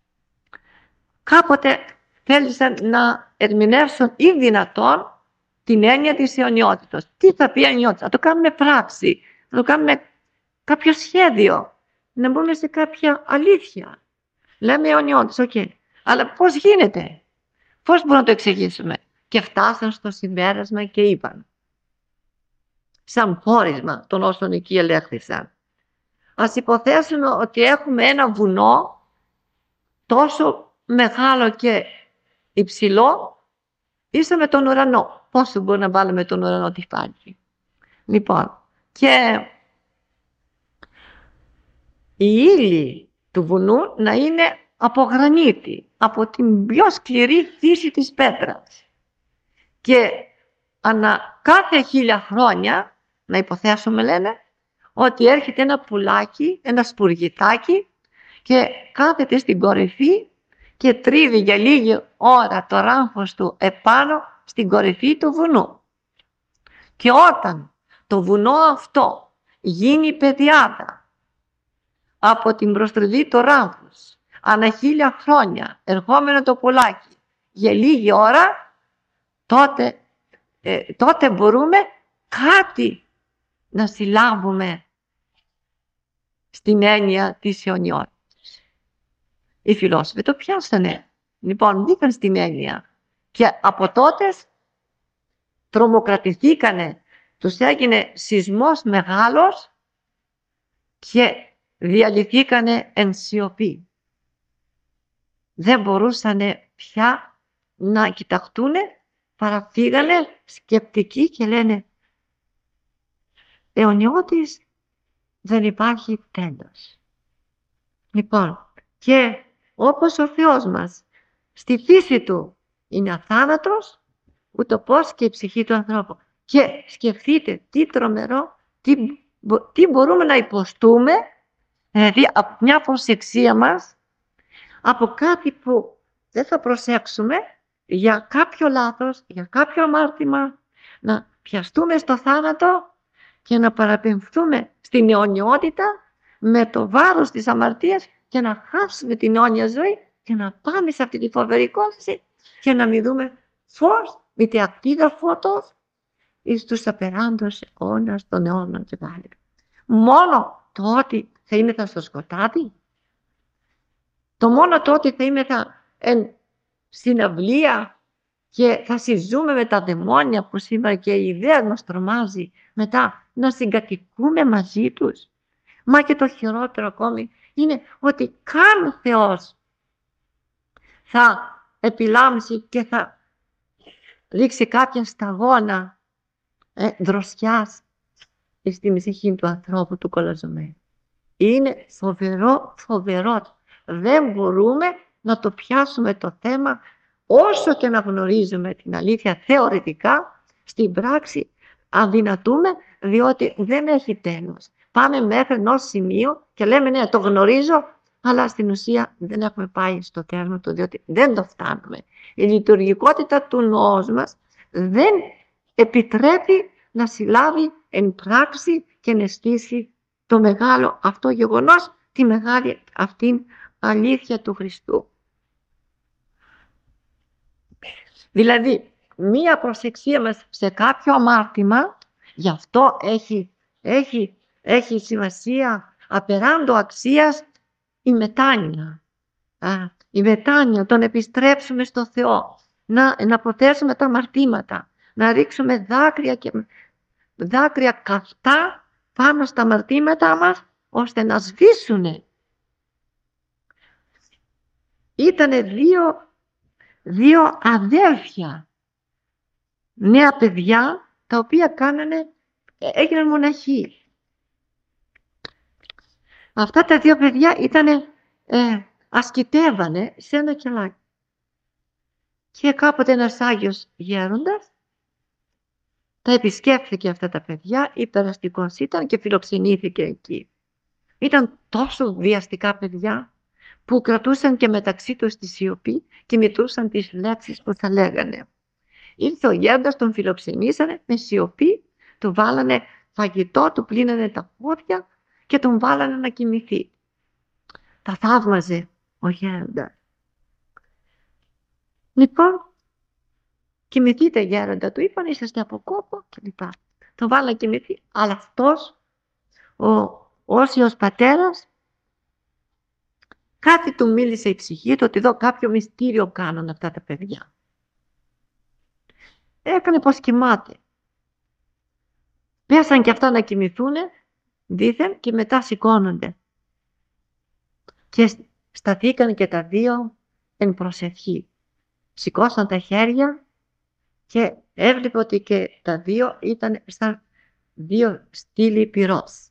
Κάποτε θέλησαν να ερμηνεύσουν ή δυνατόν την έννοια της αιωνιότητας. Τι θα πει αιωνιότητα? Να το κάνουμε πράξη, να το κάνουμε κάποιο σχέδιο, να μπούμε σε κάποια αλήθεια. Λέμε αιωνιότητας, οκ. Okay. Αλλά πώς γίνεται? Πώς μπορούμε να το εξηγήσουμε? Και φτάσαν στο συμπέρασμα και είπαν, σαν πόρισμα των όσων εκεί ελέγχθησαν, ας υποθέσουμε ότι έχουμε ένα βουνό τόσο μεγάλο και υψηλό, ίσα με τον ουρανό. Πόσο μπορεί να βάλουμε τον ουρανό τι υπάρχει? Λοιπόν, και η ύλη του βουνού να είναι από γρανίτη, από την πιο σκληρή φύση της πέτρας. Και ανά κάθε χίλια χρόνια, να υποθέσουμε λένε, ότι έρχεται ένα πουλάκι, ένα σπουργητάκι και κάθεται στην κορυφή και τρίβει για λίγη ώρα το ράμφος του επάνω στην κορυφή του βουνού. Και όταν το βουνό αυτό γίνει πεδιάδα από την προστριβή του ράμφους, ανά χίλια χρόνια ερχόμενο το πουλάκι για λίγη ώρα, τότε, ε, τότε μπορούμε κάτι να συλλάβουμε στην έννοια της αιωνιότητας. Οι φιλόσοφοι το πιάσανε. Λοιπόν, μπήκαν στην έννοια και από τότε τρομοκρατηθήκανε, τους έγινε σεισμός μεγάλος και διαλυθήκανε εν σιωπή. Δεν μπορούσανε πια να κοιταχτούνε, παραφύγανε σκεπτικοί και λένε αιωνιώτης δεν υπάρχει τέλος. Λοιπόν, και όπως ο Θεός μας στη φύση του είναι αθάνατος, ούτω πως και η ψυχή του ανθρώπου. Και σκεφτείτε τι τρομερό, τι, τι μπορούμε να υποστούμε, δηλαδή από μια προσεξία μας, από κάτι που δεν θα προσέξουμε, για κάποιο λάθος, για κάποιο αμάρτημα, να πιαστούμε στο θάνατο και να παραπεμφθούμε στην αιωνιότητα με το βάρος της αμαρτίας και να χάσουμε την αιώνια ζωή και να πάμε σε αυτή τη φοβερή κόφηση και να μην δούμε φως, μήτε ακτίδα φωτός εις τους απεράντως αιώνας των αιώνων και πάλι. Μόνο το ότι θα είμεθα στο σκοτάδι, το μόνο το ότι θα είμεθα εν συναυλία και θα συζούμε με τα δαιμόνια που σήμερα και η ιδέα μας τρομάζει, μετά να συγκατοικούμε μαζί τους. Μα και το χειρότερο ακόμη είναι ότι καν ο Θεός θα επιλάμψει και θα ρίξει κάποια σταγόνα ε, δροσιάς στη ψυχή του ανθρώπου του κολλαζωμένου. Είναι φοβερό, φοβερό. Δεν μπορούμε να το πιάσουμε το θέμα όσο και να γνωρίζουμε την αλήθεια θεωρητικά, στην πράξη αδυνατούμε, διότι δεν έχει τέλος. Πάμε μέχρι ενός σημείου και λέμε ναι, το γνωρίζω, αλλά στην ουσία δεν έχουμε πάει στο τέρμα του, διότι δεν το φτάνουμε. Η λειτουργικότητα του νόος μας δεν επιτρέπει να συλλάβει εν πράξη και να αισθήσει το μεγάλο αυτό γεγονός, τη μεγάλη αυτήν αλήθεια του Χριστού. Δηλαδή, μία προσεξία μας σε κάποιο αμάρτημα, γι' αυτό έχει, έχει, έχει σημασία απεράντω αξίας η μετάνοια. Α, η μετάνοια, το να επιστρέψουμε στο Θεό, να, να αποθέσουμε τα αμαρτήματα, να ρίξουμε δάκρυα, και, δάκρυα καυτά πάνω στα αμαρτήματά μας, ώστε να σβήσουνε. Ήτανε δύο, δύο αδέρφια, νέα παιδιά, τα οποία κάνανε, έγιναν μοναχοί. Αυτά τα δύο παιδιά ήτανε, ε, ασκητεύανε σε ένα κελάκι. Και κάποτε ένας Άγιος Γέροντας τα επισκέφθηκε αυτά τα παιδιά, υπεραστικός ήταν και φιλοξενήθηκε εκεί. Ήταν τόσο βιαστικά παιδιά που κρατούσαν και μεταξύ τους τη σιωπή και μετούσαν τις λέξεις που θα λέγανε. Ήρθε ο Γέροντας, τον φιλοξενήσανε με σιωπή, του βάλανε φαγητό, του πλύνανε τα πόδια και τον βάλανε να κοιμηθεί. Τα θαύμαζε ο Γέροντας. Λοιπόν, κοιμηθείτε Γέροντα, του είπαν, είσαστε από κόπο κλπ. Τον βάλανε να κοιμηθεί, αλλά αυτός ο όσιος πατέρας, κάτι του μίλησε η ψυχή του, ότι εδώ κάποιο μυστήριο κάνουν αυτά τα παιδιά. Έκανε πως κοιμάται. Πέσαν και αυτά να κοιμηθούν, δήθεν, και μετά σηκώνονται. Και σταθήκαν και τα δύο εν προσευχή. Σηκώσαν τα χέρια και έβλεπε ότι και τα δύο ήταν σαν δύο στήλοι πυρός.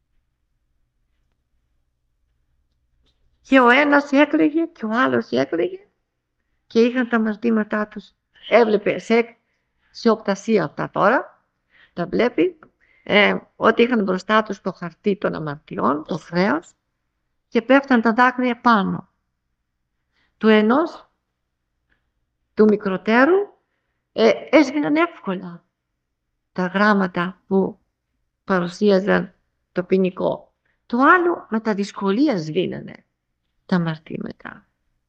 Και ο ένας έκλαιγε και ο άλλος έκλαιγε και είχαν τα αμαρτήματά τους. Έβλεπε σε, σε οπτασία αυτά τώρα, τα βλέπει, ε, ότι είχαν μπροστά τους το χαρτί των αμαρτιών, το χρέος, και πέφταν τα δάκρυα πάνω. Του ενός, του μικροτέρου, ε, έσβηναν εύκολα τα γράμματα που παρουσίαζαν το ποινικό. Το άλλο με τα δυσκολία σβήνανε τα αμαρτήματα.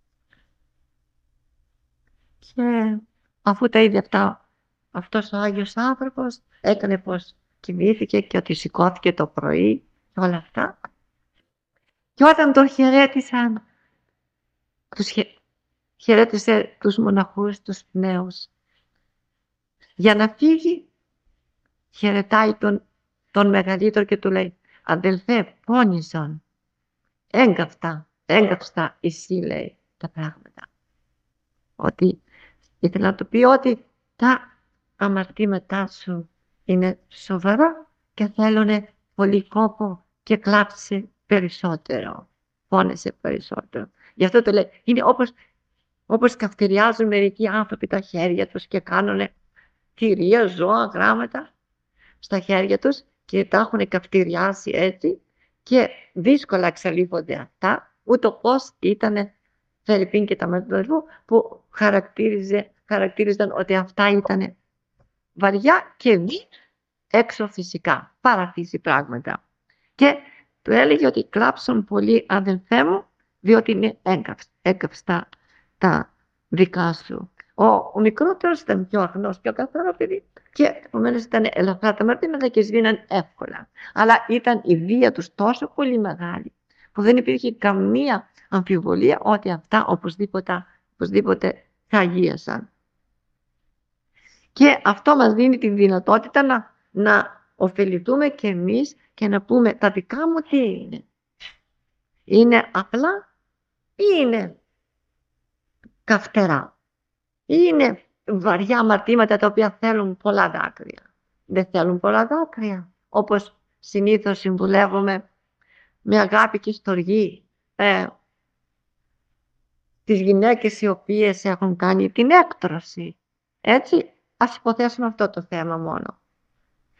Και αφού τα είδε αυτά, αυτός ο Άγιος άνθρωπος έκανε πως κοιμήθηκε και ότι σηκώθηκε το πρωί και όλα αυτά. Και όταν τον χαιρέτησαν, τους χε... χαιρέτησε τους μοναχούς, τους νέους. Για να φύγει, χαιρετάει τον, τον μεγαλύτερο και του λέει, αδελφέ, πόνησον, έγκαυτα, έγκαυστα εσύ, λέει, τα πράγματα. Ότι ήθελα να του πει ότι τα αμαρτήματά σου είναι σοβαρά και θέλουν πολύ κόπο και κλάψε περισσότερο, πόνεσαι περισσότερο. Γι' αυτό το λέει, είναι όπως, όπως καυτηριάζουν μερικοί άνθρωποι τα χέρια τους και κάνουν θηρία, ζώα, γράμματα στα χέρια τους και τα έχουν καυτηριάσει έτσι και δύσκολα εξαλείφονται αυτά, ούτω πως ήταν Φερρυπίν και τα μαρτυρού που χαρακτήριζε, χαρακτήριζαν ότι αυτά ήταν βαριά και δι έξω φυσικά, παραφύση πράγματα. Και του έλεγε ότι κλάψαν πολύ, αδελφέ μου, διότι είναι έγκαυστα τα δικά σου. Ο, ο μικρότερος ήταν πιο αγνός, πιο καθαρό παιδί και επομένως ήταν ελαφρά τα μαρτήματα και σβήναν εύκολα. Αλλά ήταν η βία τους τόσο πολύ μεγάλη που δεν υπήρχε καμία αμφιβολία ότι αυτά οπωσδήποτε, οπωσδήποτε θα αγίασαν. Και αυτό μας δίνει τη δυνατότητα να, να ωφεληθούμε και εμείς και να πούμε τα δικά μου τι είναι. Είναι απλά ή είναι καυτερά. Ή είναι βαριά αμαρτήματα τα οποία θέλουν πολλά δάκρυα. Δεν θέλουν πολλά δάκρυα. Όπως συνήθως συμβουλεύουμε με αγάπη και στοργή ε, τις γυναίκες οι οποίες έχουν κάνει την έκτρωση. Έτσι, ας υποθέσουμε αυτό το θέμα μόνο.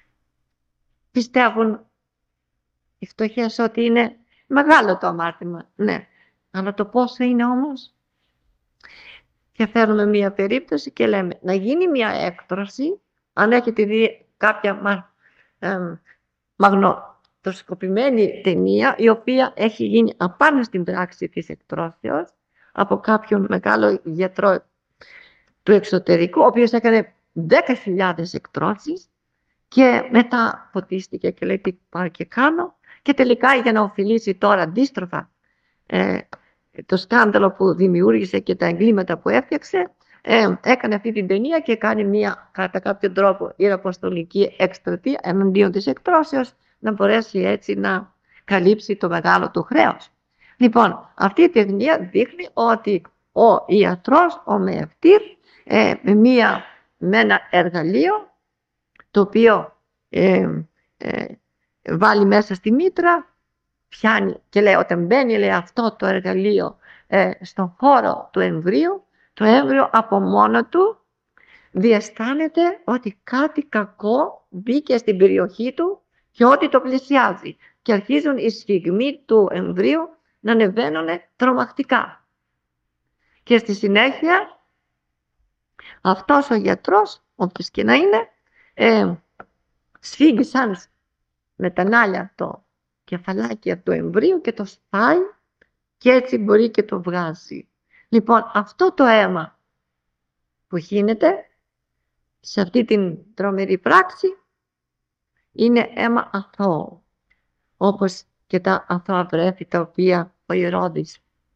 πιστεύουν οι φτωχές ότι είναι μεγάλο το αμάρτημα. Ναι, αλλά το πόσο είναι όμως. Και φέρνουμε μία περίπτωση και λέμε να γίνει μία έκτρωση, αν έχετε δει κάποια μα, ε, μαγνητοσκοπημένη ταινία, η οποία έχει γίνει απάνω στην πράξη της εκτρώσεως από κάποιον μεγάλο γιατρό του εξωτερικού, ο οποίος έκανε δέκα χιλιάδες εκτρώσεις και μετά φωτίστηκε και λέει τι πάω και κάνω, και τελικά για να οφειλήσει τώρα αντίστροφα ε, το σκάνδαλο που δημιούργησε και τα εγκλήματα που έφτιαξε, ε, έκανε αυτή την ταινία και κάνει μια κατά κάποιο τρόπο ιεραποστολική εκστρατεία εναντίον της εκτρώσεως, να μπορέσει έτσι να καλύψει το μεγάλο του χρέος. Λοιπόν, αυτή η ταινία δείχνει ότι ο ιατρός, ο μεευτήρ, ε, με, μια, με ένα εργαλείο το οποίο ε, ε, βάλει μέσα στη μήτρα, πιάνει και λέει, όταν μπαίνει λέει, αυτό το εργαλείο ε, στον χώρο του εμβρίου, το έμβριο από μόνο του διαισθάνεται ότι κάτι κακό μπήκε στην περιοχή του και ότι το πλησιάζει, και αρχίζουν οι σφιγμοί του εμβρίου να ανεβαίνουν τρομακτικά. Και στη συνέχεια αυτός ο γιατρός, όποιος και να είναι, ε, σφίγγει σαν με τα νάλια το κεφαλάκι του εμβρίου και το σπάει, και έτσι μπορεί και το βγάζει. Λοιπόν, αυτό το αίμα που γίνεται σε αυτή την τρομερή πράξη είναι αίμα αθώο, όπως και τα αθώα βρέφη τα οποία ο Ηρώδης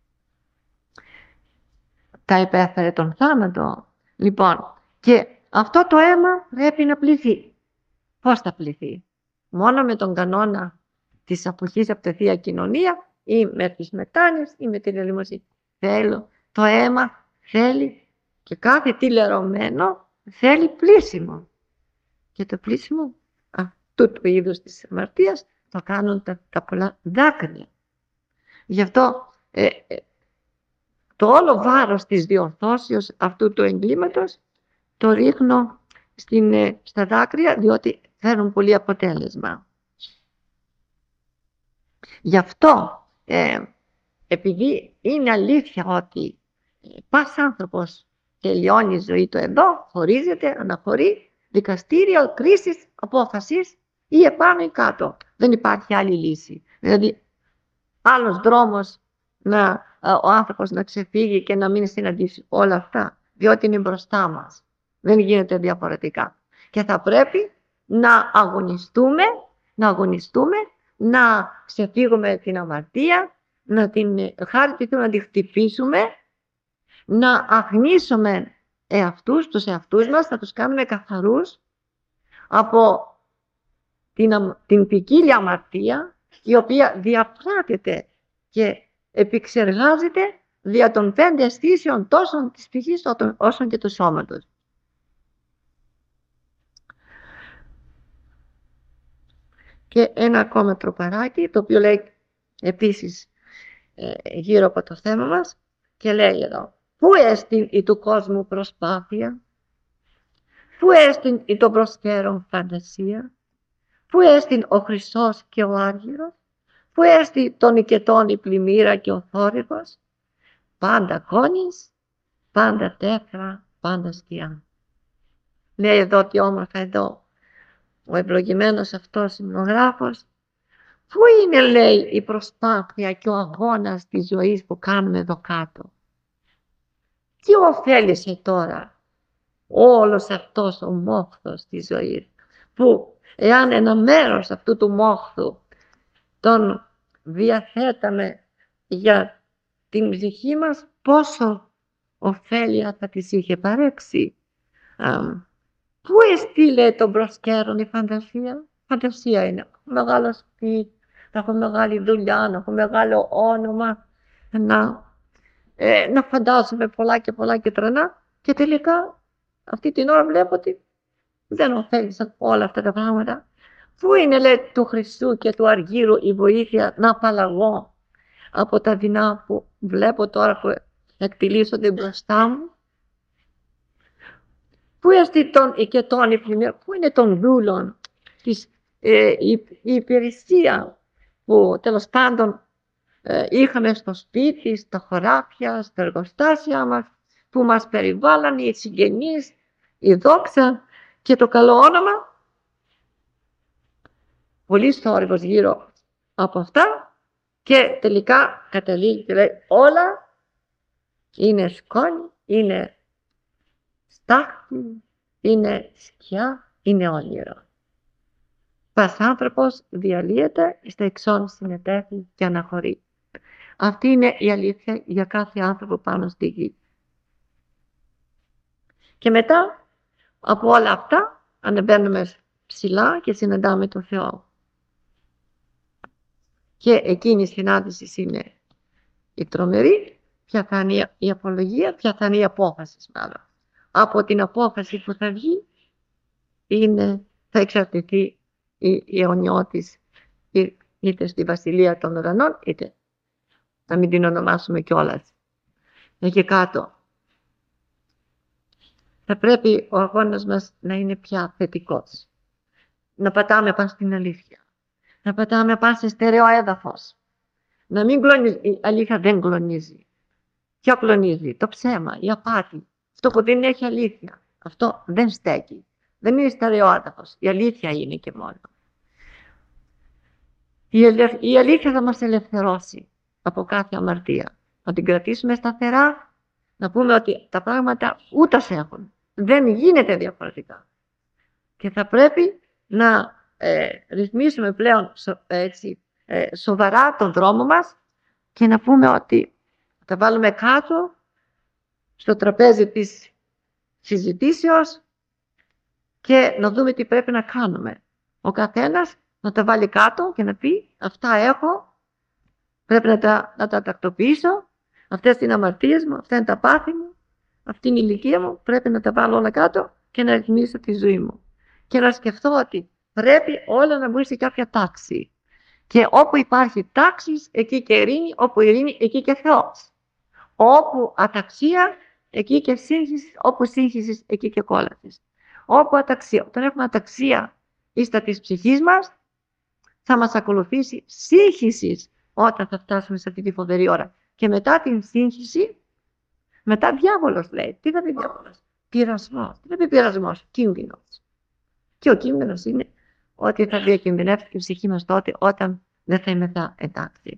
τα υπέφερε τον θάνατο. Λοιπόν, και αυτό το αίμα πρέπει να πληθεί. Πώς θα πληθεί? Μόνο με τον κανόνα της αποχής από τη Θεία Κοινωνία ή με τις μετάνοιες ή με την ελεημοσύνη. Θέλω, το αίμα θέλει, και κάθε τι λερωμένο θέλει πλήσιμο. Και το πλήσιμο αυτού του είδους της αμαρτίας το κάνουν τα, τα πολλά δάκρυα. Γι' αυτό ε, ε, το όλο βάρος της διορθώσεως αυτού του εγκλήματος το ρίχνω στην, ε, στα δάκρυα, διότι φέρουν πολύ αποτέλεσμα. Γι' αυτό, ε, επειδή είναι αλήθεια ότι πας άνθρωπος τελειώνει η ζωή του εδώ, χωρίζεται, αναχωρεί, δικαστήριο, κρίσεις, απόφασης ή επάνω ή κάτω. Δεν υπάρχει άλλη λύση. Δηλαδή, άλλος δρόμος να, ο άνθρωπος να ξεφύγει και να μην συναντήσει όλα αυτά, διότι είναι μπροστά μας. Δεν γίνεται διαφορετικά. Και θα πρέπει να αγωνιστούμε, να αγωνιστούμε, να ξεφύγουμε την αμαρτία, να την χάρη να την χτυπήσουμε, να αγνίσουμε εαυτούς, τους εαυτούς μας, να τους κάνουμε καθαρούς από την, την ποικίλια αμαρτία, η οποία διαπράττεται και επεξεργάζεται δια των πέντε αισθήσεων τόσο της ψυχής όσο και του σώματος. Και ένα ακόμα τροπαράκι, το οποίο λέει επίσης ε, γύρω από το θέμα μας, και λέει εδώ: πού έστιν η του κόσμου προσπάθεια, πού έστιν η των προσκέρων φαντασία, πού έστιν ο χρυσός και ο άργυρος, πού έστιν τον οικετών η πλημμύρα και ο θόρυβος, πάντα κόνης, πάντα τέφρα, πάντα σκιά. Λέει εδώ τι όμορφα εδώ ο ευλογημένος αυτός σημειογράφος. Πού είναι, λέει, η προσπάθεια και ο αγώνας της ζωής που κάνουμε εδώ κάτω? Τι ωφέλησε τώρα όλος αυτός ο μόχθος της ζωής, που εάν ένα μέρος αυτού του μόχθου τον διαθέταμε για την ψυχή μας, πόσο ωφέλεια θα της είχε παρέξει. Πού εστίλε τον προσκέρον η φαντασία? Φαντασία είναι μεγάλο σπίτι, να έχω μεγάλη δουλειά, να έχω μεγάλο όνομα, να, ε, να φαντάζομαι πολλά και πολλά και τρανά, και τελικά αυτή την ώρα βλέπω ότι δεν ωφέλησαν όλα αυτά τα πράγματα. Πού είναι, λέει, του χρυσού και του αργύρου η βοήθεια να απαλλαγώ από τα δεινά που βλέπω τώρα που εκτιλήσονται μπροστά μου? Πού είναι τον οικετών η πλημμύρα, πού είναι των δούλων της ε, η, η υπηρεσία που τέλος πάντων ε, είχαμε στο σπίτι, στα χωράφια, στα εργοστάσια μας, που μας περιβάλλαν, οι συγγενείς, η δόξα και το καλό όνομα. Πολύ θόρυβος γύρω από αυτά και τελικά καταλήγει και λέει όλα είναι σκόνη, είναι στάχτη, είναι σκιά, είναι όνειρο. Πας άνθρωπος διαλύεται, στα εξών συνετέχει και αναχωρεί. Αυτή είναι η αλήθεια για κάθε άνθρωπο πάνω στη γη. Και μετά από όλα αυτά ανεβαίνουμε ψηλά και συναντάμε τον Θεό. Και εκείνη η συνάντηση είναι η τρομερή, ποια θα είναι η απολογία, ποια θα είναι η απόφαση μάλλον. Από την απόφαση που θα βγει είναι, θα εξαρτηθεί η, η αιωνιώτης είτε στη βασιλεία των ουρανών είτε να μην την ονομάσουμε κιόλας. Εκεί κάτω. Θα πρέπει ο αγώνας μας να είναι πια θετικός. Να πατάμε πάνω στην αλήθεια. Να πατάμε πάνω σε στερεό έδαφος. Να μην κλονίζει. Η αλήθεια δεν κλονίζει. Ποιο κλονίζει? Το ψέμα, η απάτη. Αυτό που δεν έχει αλήθεια. Αυτό δεν στέκει. Δεν είναι στερεό έδαφος. Η αλήθεια είναι και μόνο. Η αλήθεια θα μας ελευθερώσει από κάθε αμαρτία. Να την κρατήσουμε σταθερά. Να πούμε ότι τα πράγματα ούτως έχουν. Δεν γίνεται διαφορετικά. Και θα πρέπει να ε, ρυθμίσουμε πλέον σο, έτσι, ε, σοβαρά τον δρόμο μας και να πούμε ότι θα βάλουμε κάτω στο τραπέζι της συζητήσεως και να δούμε τι πρέπει να κάνουμε. Ο καθένας να τα βάλει κάτω και να πει αυτά έχω, πρέπει να τα, να τα τακτοποιήσω, αυτές είναι αμαρτίες μου, αυτά είναι τα πάθη μου, αυτή είναι η ηλικία μου, πρέπει να τα βάλω όλα κάτω και να ρυθμίσω τη ζωή μου. Και να σκεφτώ ότι πρέπει όλα να μπουν σε κάποια τάξη. Και όπου υπάρχει τάξη, εκεί και ειρήνη, όπου ειρήνη, εκεί και Θεός. Όπου αταξία, εκεί και σύγχυση, όπου σύγχυση, εκεί και κόλαση. Όπου αταξία, όταν έχουμε αταξία ίστα της ψυχής μας, θα μας ακολουθήσει σύγχυση όταν θα φτάσουμε σε αυτή τη φοβερή ώρα. Και μετά την σύγχυση, μετά διάβολος λέει. Τι θα πει διάβολος? Πειρασμός. Τι θα πει πειρασμός? Κίνδυνος. Και ο κίνδυνος είναι ότι θα διακινδυνεύσει και η ψυχή μας τότε όταν δεν θα είμαι θα εντάξει.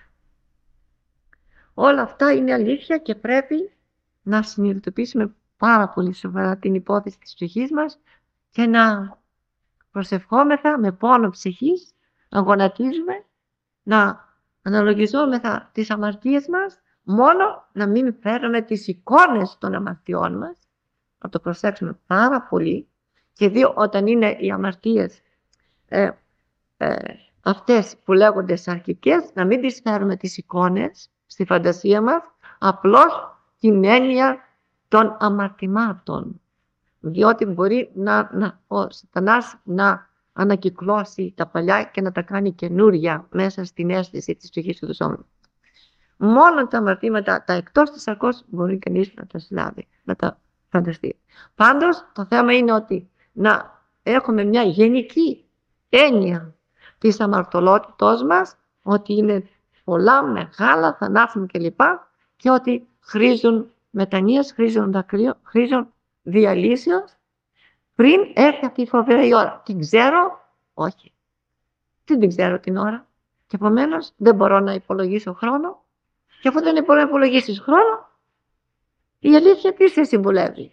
Όλα αυτά είναι αλήθεια και πρέπει να συνειδητοποιήσουμε πάρα πολύ σοβαρά την υπόθεση της ψυχής μας και να προσευχόμεθα με πόνο ψυχής, να γονατίζουμε, να αναλογιζόμεθα τις αμαρτίες μας, μόνο να μην φέρουμε τις εικόνες των αμαρτιών μας, να το προσέξουμε πάρα πολύ, και δύο, όταν είναι οι αμαρτίες ε, ε, αυτές που λέγονται σαρκικές, να μην τις φέρουμε τις εικόνες στη φαντασία μας, απλώς την έννοια των αμαρτημάτων. Διότι μπορεί να, να, ο Σατανάς να ανακυκλώσει τα παλιά και να τα κάνει καινούρια μέσα στην αίσθηση της ψυχής του σώματος. Μόνο τα αμαρτήματα, τα εκτός της σαρκός, μπορεί κανείς να τα συλλάβει, να τα φανταστεί. Πάντως, το θέμα είναι ότι να έχουμε μια γενική έννοια της αμαρτωλότητός μας, ότι είναι πολλά, μεγάλα, θανάσιμα κλπ. Και ότι χρήζουν μετανοίας, χρήζουν δακρύων, χρήζουν διαλύσεως πριν έρθει αυτή η φοβερή ώρα. Την ξέρω? Όχι. Τι την ξέρω την ώρα? Και επομένως δεν μπορώ να υπολογίσω χρόνο. Και αφού δεν μπορώ να υπολογίσεις χρόνο, η αλήθεια τι σε συμβουλεύει?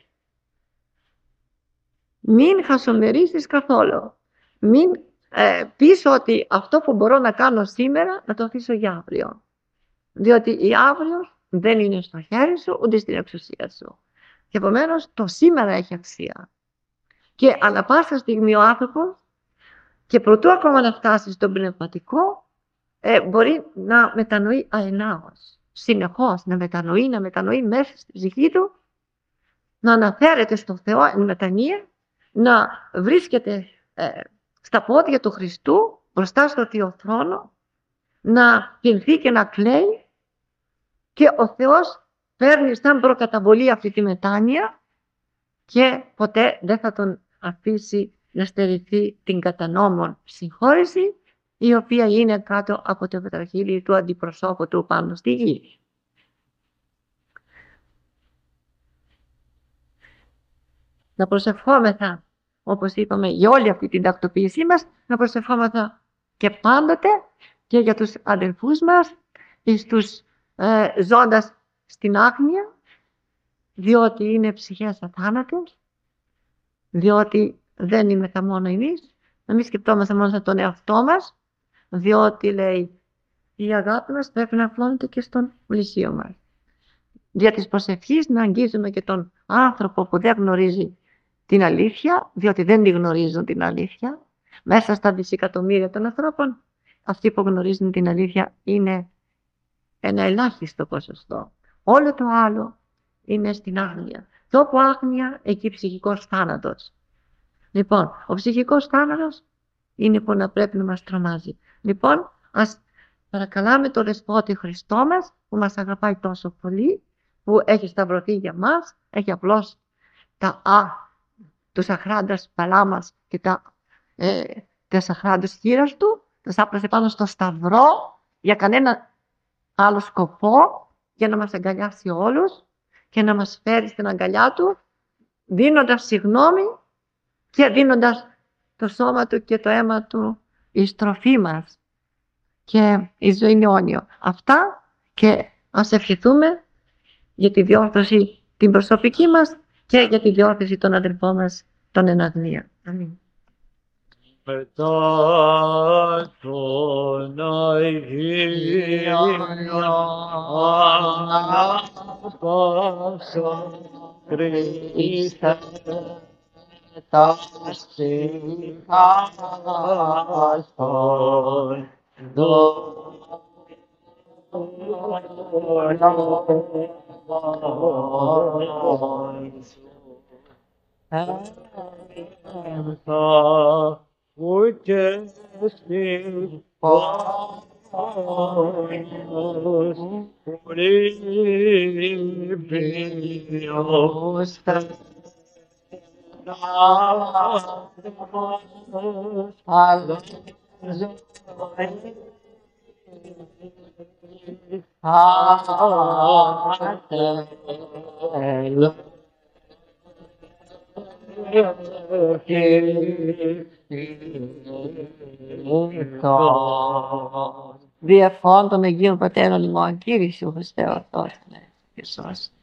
Μην χασομερίσεις καθόλου. Μην ε, πεις ότι αυτό που μπορώ να κάνω σήμερα να το αφήσω για αύριο. Διότι η αύριο δεν είναι στο χέρι σου ούτε στην εξουσία σου. Και επομένως το σήμερα έχει αξία. Και ανά πάσα στιγμή ο άνθρωπος, και προτού ακόμα να φτάσει στον πνευματικό, ε, μπορεί να μετανοεί αενάως. Συνεχώς να μετανοεί, να μετανοεί μέσα στη ψυχή του, να αναφέρεται στο Θεό εν μετανία, να βρίσκεται ε, στα πόδια του Χριστού, μπροστά στο Θείο Θρόνο, να πινθεί και να κλαίει, και ο Θεός παίρνει σαν προκαταβολή αυτή τη μετάνοια και ποτέ δεν θα τον αφήσει να στερηθεί την κατά νόμον συγχώρεση, η οποία είναι κάτω από το πετραχύλι του αντιπροσώπου του πάνω στη γη. Να προσευχόμεθα, όπως είπαμε, για όλη αυτή την τακτοποίησή μας, να προσευχόμεθα και πάντοτε και για τους αδελφούς μας, εις τους ε, ζώντας στην άγνοια, διότι είναι ψυχές αθάνατες, διότι δεν είμαστε μόνο εμείς, να μην σκεπτόμαστε μόνο σαν τον εαυτό μας, διότι λέει η αγάπη μας πρέπει να φλώνεται και στον πλησίο μας. Δια της προσευχής να αγγίζουμε και τον άνθρωπο που δεν γνωρίζει την αλήθεια, διότι δεν τη γνωρίζουν την αλήθεια. Μέσα στα δισεκατομμύρια των ανθρώπων, αυτοί που γνωρίζουν την αλήθεια είναι ένα ελάχιστο ποσοστό. Όλο το άλλο είναι στην άγνοια. Και όπου άγνοια, εκεί ψυχικός θάνατος. Λοιπόν, ο ψυχικός θάνατος είναι που να πρέπει να μας τρομάζει. Λοιπόν, ας παρακαλάμε τον Δεσπότη Χριστό μας, που μας αγαπάει τόσο πολύ, που έχει σταυρωθεί για μας, έχει απλώς τα α, τους αχράντας παλά μας και τα, ε, τις αχράντες χείρας του, τους άπλωσε πάνω στο σταυρό για κανένα άλλο σκοπό, για να μας αγκαλιάσει όλους και να μας φέρει στην αγκαλιά του, δίνοντας συγγνώμη και δίνοντας το σώμα του και το αίμα του η στροφή μας και η ζωή είναι αιώνιο. Αυτά, και ας ευχηθούμε για τη διόρθωση την προσωπική μας και για τη διόρθωση των αδελφών μας των εν αγνία. Αμήν. Μετά τον Αγίον ανάπαυσα Χριστέ, τα ψυχάστον δώρο ούτε στην πόνος πολύβιος αλλά άτελο Διεφών των Αγίων Πατέρων ημών, Κύριε Ιησού Χριστέ ορθός, Ιησούς.